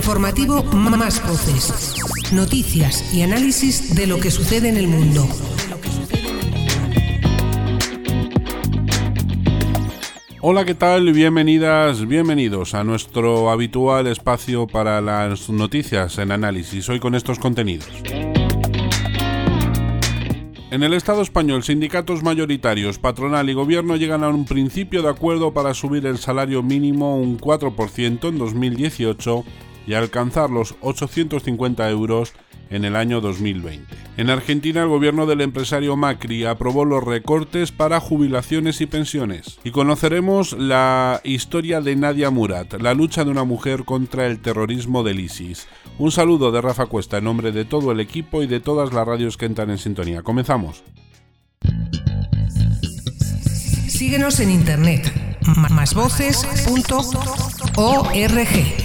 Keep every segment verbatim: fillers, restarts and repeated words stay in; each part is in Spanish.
Informativo Más Voces. Noticias y análisis de lo que sucede en el mundo. Hola, ¿qué tal? Bienvenidas, bienvenidos a nuestro habitual espacio para las noticias en análisis, hoy con estos contenidos. En el Estado español, sindicatos mayoritarios, patronal y gobierno llegan a un principio de acuerdo para subir el salario mínimo un cuatro por ciento en dos mil dieciocho y alcanzar los ochocientos cincuenta euros en el año dos mil veinte. En Argentina, el gobierno del empresario Macri aprobó los recortes para jubilaciones y pensiones. Y conoceremos la historia de Nadia Murad, la lucha de una mujer contra el terrorismo del ISIS. Un saludo de Rafa Cuesta en nombre de todo el equipo y de todas las radios que entran en sintonía. Comenzamos. Síguenos en internet, más voces punto org.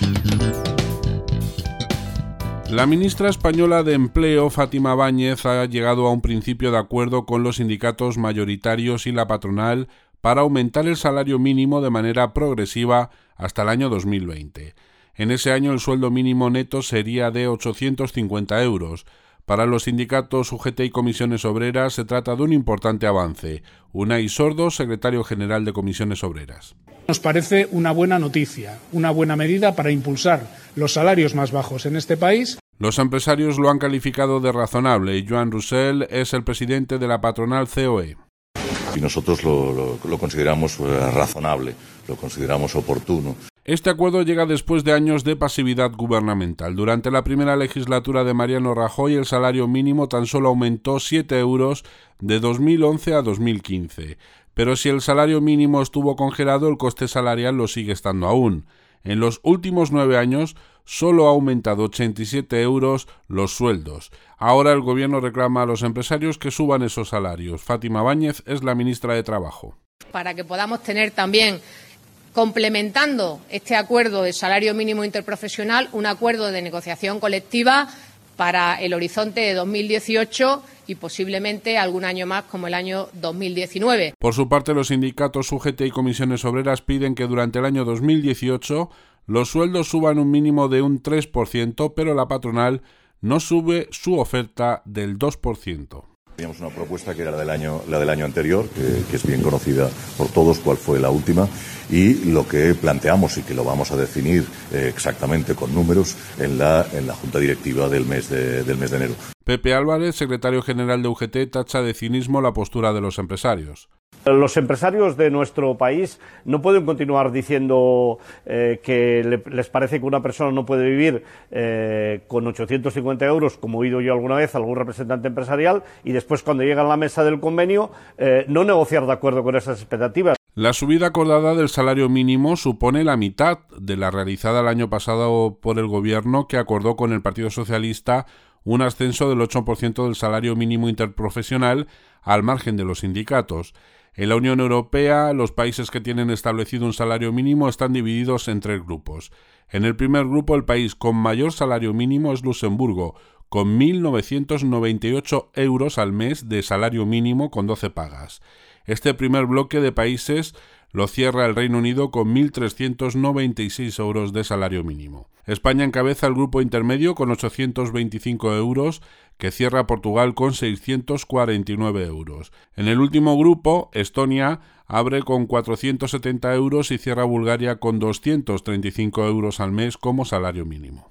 La ministra española de Empleo, Fátima Báñez, ha llegado a un principio de acuerdo con los sindicatos mayoritarios y la patronal para aumentar el salario mínimo de manera progresiva hasta el año dos mil veinte. En ese año el sueldo mínimo neto sería de ochocientos cincuenta euros. Para los sindicatos U G T y Comisiones Obreras se trata de un importante avance. Unai Sordo, secretario general de Comisiones Obreras. Nos parece una buena noticia, una buena medida para impulsar los salarios más bajos en este país. Los empresarios lo han calificado de razonable y Joan Roussel es el presidente de la patronal C O E. Y nosotros lo, lo, lo consideramos razonable, lo consideramos oportuno. Este acuerdo llega después de años de pasividad gubernamental. Durante la primera legislatura de Mariano Rajoy, el salario mínimo tan solo aumentó siete euros de dos mil once a dos mil quince. Pero si el salario mínimo estuvo congelado, el coste salarial lo sigue estando aún. En los últimos nueve años solo ha aumentado ochenta y siete euros los sueldos. Ahora el gobierno reclama a los empresarios que suban esos salarios. Fátima Báñez es la ministra de Trabajo. Para que podamos tener también, complementando este acuerdo de salario mínimo interprofesional, un acuerdo de negociación colectiva para el horizonte de dos mil dieciocho y posiblemente algún año más como el año dos mil diecinueve. Por su parte, los sindicatos U G T y Comisiones Obreras piden que durante el año dos mil dieciocho los sueldos suban un mínimo de un tres por ciento, pero la patronal no sube su oferta del dos por ciento. Teníamos una propuesta que era la del año, la del año anterior, que, que es bien conocida por todos, cuál fue la última, y lo que planteamos y que lo vamos a definir eh, exactamente con números en la, en la Junta Directiva del mes de, del mes de enero. Pepe Álvarez, secretario general de U G T, tacha de cinismo la postura de los empresarios. Los empresarios de nuestro país no pueden continuar diciendo eh, que le, les parece que una persona no puede vivir eh, con ochocientos cincuenta euros, como he oído yo alguna vez a algún representante empresarial, y después cuando llegan a la mesa del convenio eh, no negociar de acuerdo con esas expectativas. La subida acordada del salario mínimo supone la mitad de la realizada el año pasado por el gobierno, que acordó con el Partido Socialista un ascenso del ocho por ciento del salario mínimo interprofesional al margen de los sindicatos. En la Unión Europea, los países que tienen establecido un salario mínimo están divididos en tres grupos. En el primer grupo, el país con mayor salario mínimo es Luxemburgo, con mil novecientos noventa y ocho euros al mes de salario mínimo con doce pagas. Este primer bloque de países lo cierra el Reino Unido con mil trescientos noventa y seis euros de salario mínimo. España encabeza el grupo intermedio con ochocientos veinticinco euros, que cierra Portugal con seiscientos cuarenta y nueve euros. En el último grupo, Estonia abre con cuatrocientos setenta euros y cierra Bulgaria con doscientos treinta y cinco euros al mes como salario mínimo.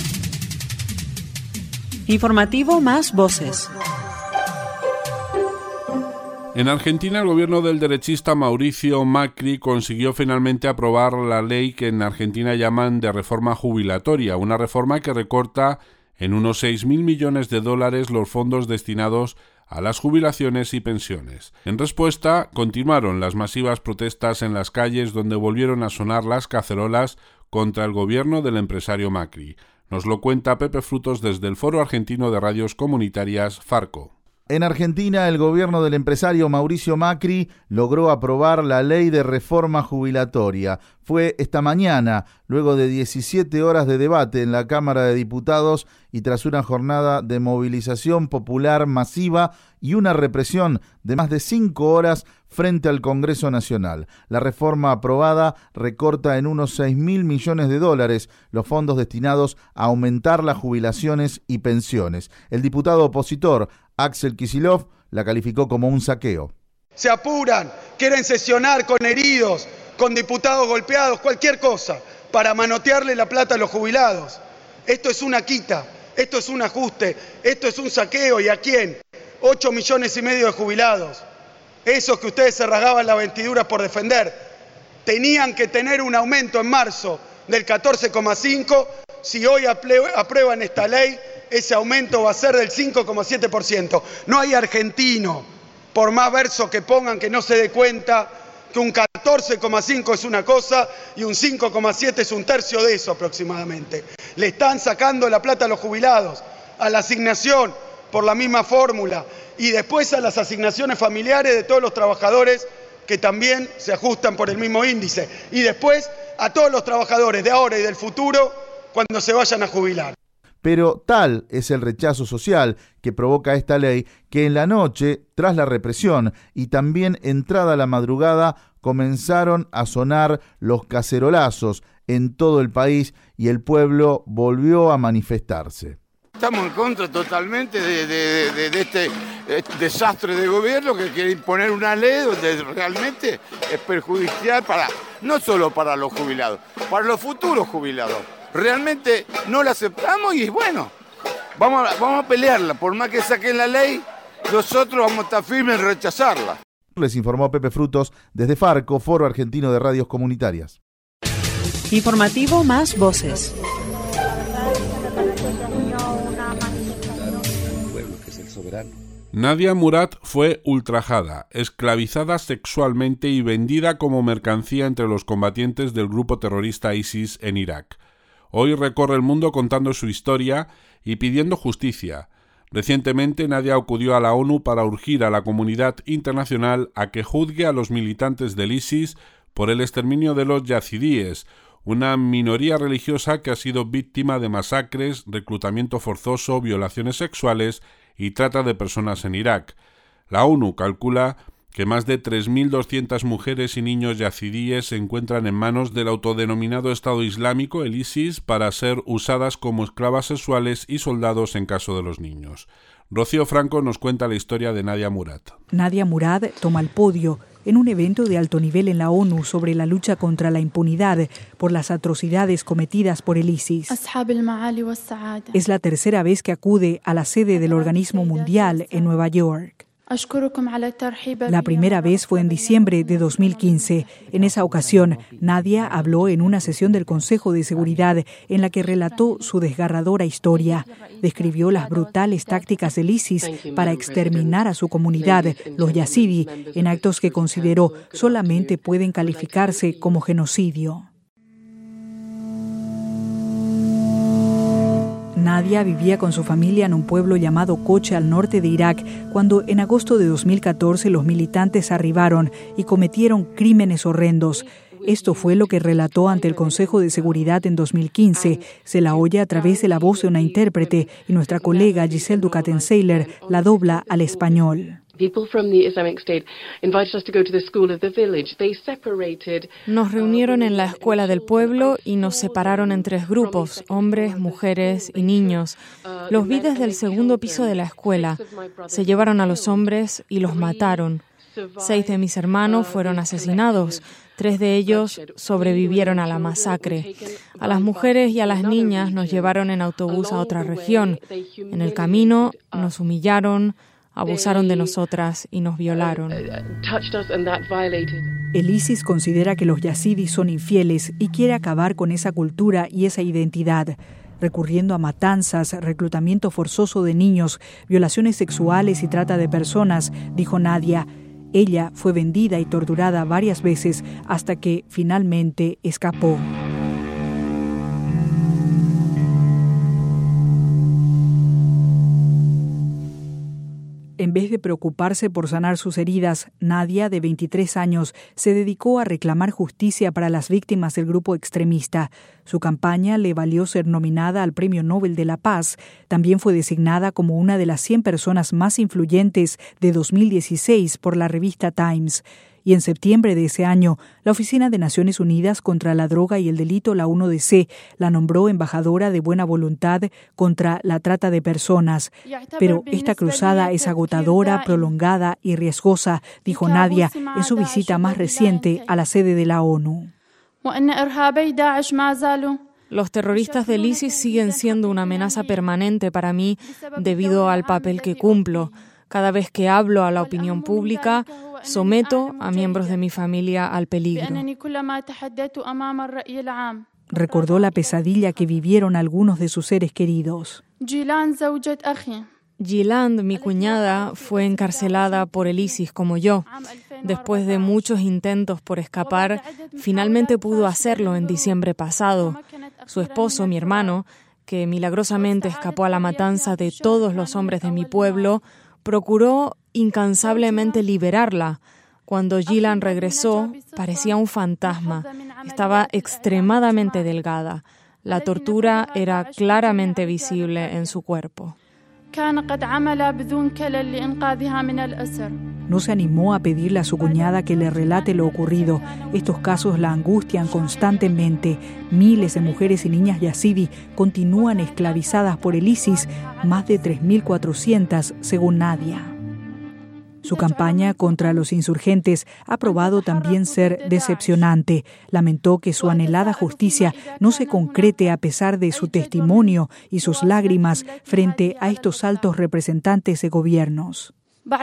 Informativo Más Voces. En Argentina, el gobierno del derechista Mauricio Macri consiguió finalmente aprobar la ley que en Argentina llaman de reforma jubilatoria, una reforma que recorta en unos seis mil millones de dólares los fondos destinados a las jubilaciones y pensiones. En respuesta, continuaron las masivas protestas en las calles, donde volvieron a sonar las cacerolas contra el gobierno del empresario Macri. Nos lo cuenta Pepe Frutos desde el Foro Argentino de Radios Comunitarias, Farco. En Argentina, el gobierno del empresario Mauricio Macri logró aprobar la ley de reforma jubilatoria. Fue esta mañana, luego de diecisiete horas de debate en la Cámara de Diputados y tras una jornada de movilización popular masiva y una represión de más de cinco horas frente al Congreso Nacional. La reforma aprobada recorta en unos seis mil millones de dólares los fondos destinados a aumentar las jubilaciones y pensiones. El diputado opositor Axel Kicillof la calificó como un saqueo. Se apuran, quieren sesionar con heridos, con diputados golpeados, cualquier cosa, para manotearle la plata a los jubilados. Esto es una quita, esto es un ajuste, esto es un saqueo. ¿Y a quién? Ocho millones y medio de jubilados. Esos que ustedes se rasgaban las vestiduras por defender. Tenían que tener un aumento en marzo del catorce coma cinco. Si hoy aprueban esta ley, ese aumento va a ser del cinco coma siete por ciento. No hay argentino, por más verso que pongan, que no se dé cuenta que un catorce coma cinco es una cosa y un cinco coma siete es un tercio de eso aproximadamente. Le están sacando la plata a los jubilados, a la asignación por la misma fórmula y después a las asignaciones familiares de todos los trabajadores que también se ajustan por el mismo índice y después a todos los trabajadores de ahora y del futuro cuando se vayan a jubilar. Pero tal es el rechazo social que provoca esta ley que en la noche, tras la represión y también entrada la madrugada, comenzaron a sonar los cacerolazos en todo el país y el pueblo volvió a manifestarse. Estamos en contra totalmente de, de, de, de este, este desastre de gobierno que quiere imponer una ley donde realmente es perjudicial para, no solo para los jubilados, para los futuros jubilados. Realmente no la aceptamos y bueno, vamos a, vamos a pelearla. Por más que saquen la ley, nosotros vamos a estar firmes en rechazarla. Les informó Pepe Frutos desde Farco, Foro Argentino de Radios Comunitarias. Informativo Más Voces. Nadia Murad fue ultrajada, esclavizada sexualmente y vendida como mercancía entre los combatientes del grupo terrorista ISIS en Irak. Hoy recorre el mundo contando su historia y pidiendo justicia. Recientemente, Nadia acudió a la ONU para urgir a la comunidad internacional a que juzgue a los militantes del ISIS por el exterminio de los yazidíes, una minoría religiosa que ha sido víctima de masacres, reclutamiento forzoso, violaciones sexuales y trata de personas en Irak. La ONU calcula que más de tres mil doscientas mujeres y niños yazidíes se encuentran en manos del autodenominado Estado Islámico, el ISIS, para ser usadas como esclavas sexuales y soldados en caso de los niños. Rocío Franco nos cuenta la historia de Nadia Murad. Nadia Murad toma el podio en un evento de alto nivel en la ONU sobre la lucha contra la impunidad por las atrocidades cometidas por el ISIS. Es la tercera vez que acude a la sede del organismo mundial en Nueva York. La primera vez fue en diciembre de dos mil quince. En esa ocasión, Nadia habló en una sesión del Consejo de Seguridad en la que relató su desgarradora historia. Describió las brutales tácticas del ISIS para exterminar a su comunidad, los yazidi, en actos que consideró solamente pueden calificarse como genocidio. Nadia vivía con su familia en un pueblo llamado Kocha al norte de Irak, cuando en agosto de dos mil catorce los militantes arribaron y cometieron crímenes horrendos. Esto fue lo que relató ante el Consejo de Seguridad en dos mil quince. Se la oye a través de la voz de una intérprete y nuestra colega Giselle Ducaten-Seiler la dobla al español. Nos reunieron en la escuela del pueblo y nos separaron en tres grupos, hombres, mujeres y niños. Los vi desde el segundo piso de la escuela. Se llevaron a los hombres y los mataron. Seis de mis hermanos fueron asesinados. Tres de ellos sobrevivieron a la masacre. A las mujeres y a las niñas nos llevaron en autobús a otra región. En el camino nos humillaron, abusaron de nosotras y nos violaron. El ISIS considera que los yazidis son infieles y quiere acabar con esa cultura y esa identidad, recurriendo a matanzas, reclutamiento forzoso de niños, violaciones sexuales y trata de personas, dijo Nadia. Ella fue vendida y torturada varias veces hasta que finalmente escapó. en vez de preocuparse por sanar sus heridas, Nadia, de veintitrés años, se dedicó a reclamar justicia para las víctimas del grupo extremista. Su campaña le valió ser nominada al Premio Nobel de la Paz. También fue designada como una de las cien personas más influyentes de dos mil dieciséis por la revista Times. Y en septiembre de ese año, la Oficina de Naciones Unidas contra la Droga y el Delito, la uno D C, la nombró embajadora de buena voluntad contra la trata de personas. Pero esta cruzada es agotadora, prolongada y riesgosa, dijo Nadia en su visita más reciente a la sede de la ONU. Los terroristas del ISIS siguen siendo una amenaza permanente para mí debido al papel que cumplo. Cada vez que hablo a la opinión pública, someto a miembros de mi familia al peligro. Recordó la pesadilla que vivieron algunos de sus seres queridos. Gilland, mi cuñada, fue encarcelada por el ISIS como yo. Después de muchos intentos por escapar, finalmente pudo hacerlo en diciembre pasado. Su esposo, mi hermano, que milagrosamente escapó a la matanza de todos los hombres de mi pueblo, procuró incansablemente liberarla. Cuando Gilland regresó, parecía un fantasma. Estaba extremadamente delgada. La tortura era claramente visible en su cuerpo. No se animó a pedirle a su cuñada que le relate lo ocurrido. Estos casos la angustian constantemente. Miles de mujeres y niñas yazidi continúan esclavizadas por el ISIS, más de tres mil cuatrocientas según Nadia. Su campaña contra los insurgentes ha probado también ser decepcionante. Lamentó que su anhelada justicia no se concrete a pesar de su testimonio y sus lágrimas frente a estos altos representantes de gobiernos.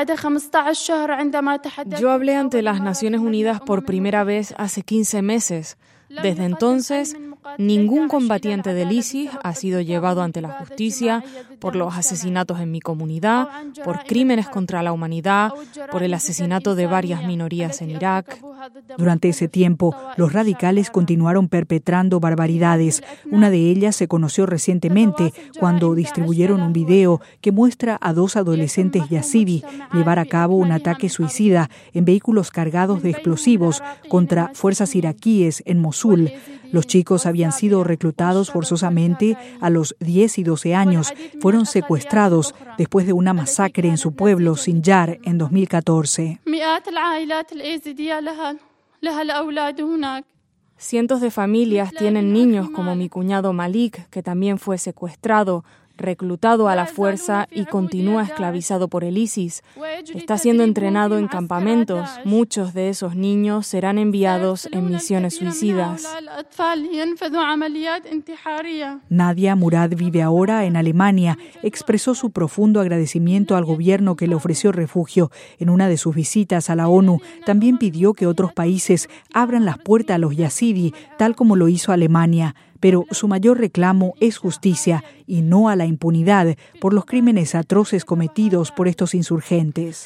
Yo hablé ante las Naciones Unidas por primera vez hace quince meses. Desde entonces, ningún combatiente del ISIS ha sido llevado ante la justicia por los asesinatos en mi comunidad, por crímenes contra la humanidad, por el asesinato de varias minorías en Irak. Durante ese tiempo, los radicales continuaron perpetrando barbaridades. Una de ellas se conoció recientemente cuando distribuyeron un video que muestra a dos adolescentes yazidi llevar a cabo un ataque suicida en vehículos cargados de explosivos contra fuerzas iraquíes en Mosul. Los chicos habían sido reclutados forzosamente a los diez y doce años. Fueron secuestrados después de una masacre en su pueblo, Sinjar, en dos mil catorce. Cientos de familias tienen niños como mi cuñado Malik, que también fue secuestrado, reclutado a la fuerza y continúa esclavizado por el ISIS. Está siendo entrenado en campamentos. Muchos de esos niños serán enviados en misiones suicidas. Nadia Murad vive ahora en Alemania. Expresó su profundo agradecimiento al gobierno que le ofreció refugio. En una de sus visitas a la ONU, también pidió que otros países abran las puertas a los yazidi, tal como lo hizo Alemania. Pero su mayor reclamo es justicia y no a la impunidad por los crímenes atroces cometidos por estos insurgentes.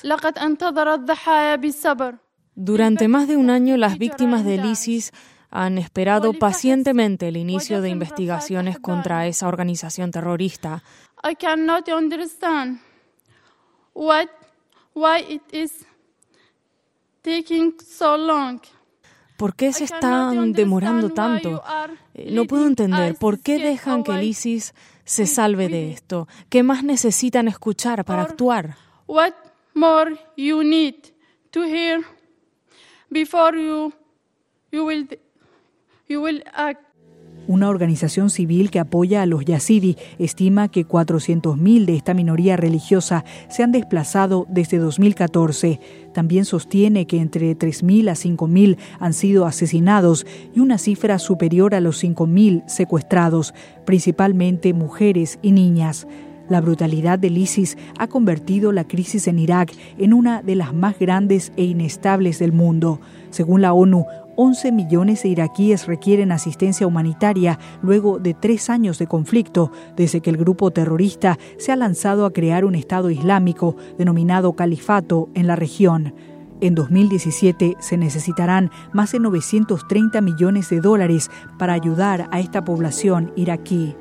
Durante más de un año, las víctimas del ISIS han esperado pacientemente el inicio de investigaciones contra esa organización terrorista. I cannot understand what, why it is taking so long. ¿Por qué se están demorando tanto? No puedo entender por qué dejan que el ISIS se salve de esto. ¿Qué más necesitan escuchar para actuar? What more you need to hear before you you will you will act? Una organización civil que apoya a los yazidi estima que cuatrocientos mil de esta minoría religiosa se han desplazado desde dos mil catorce. También sostiene que entre tres mil a cinco mil han sido asesinados y una cifra superior a los cinco mil secuestrados, principalmente mujeres y niñas. La brutalidad del ISIS ha convertido la crisis en Irak en una de las más grandes e inestables del mundo. Según la ONU, once millones de iraquíes requieren asistencia humanitaria luego de tres años de conflicto, desde que el grupo terrorista se ha lanzado a crear un Estado Islámico denominado Califato en la región. En dos mil diecisiete se necesitarán más de novecientos treinta millones de dólares para ayudar a esta población iraquí.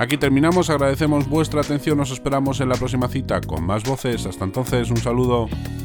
Aquí terminamos, agradecemos vuestra atención, nos esperamos en la próxima cita con más voces. Hasta entonces, un saludo.